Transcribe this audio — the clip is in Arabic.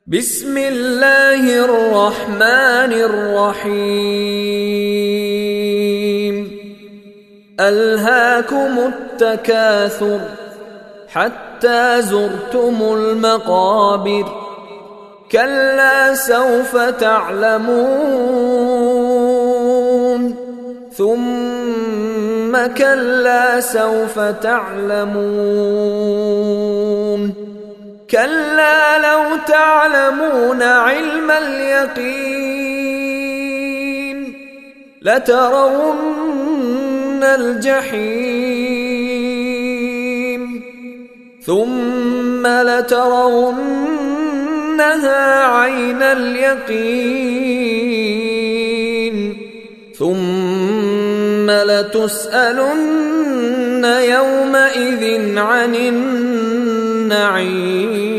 بسم الله الرحمن الرحيم ألهاكم التكاثر حتى زرتم المقابر كلا سوف تعلمون ثم كلا سوف تعلمون كلا لو تعلمون علم اليقين لترون الجحيم ثم لترونها عين اليقين ثم لتسألن يومئذ عن النعيم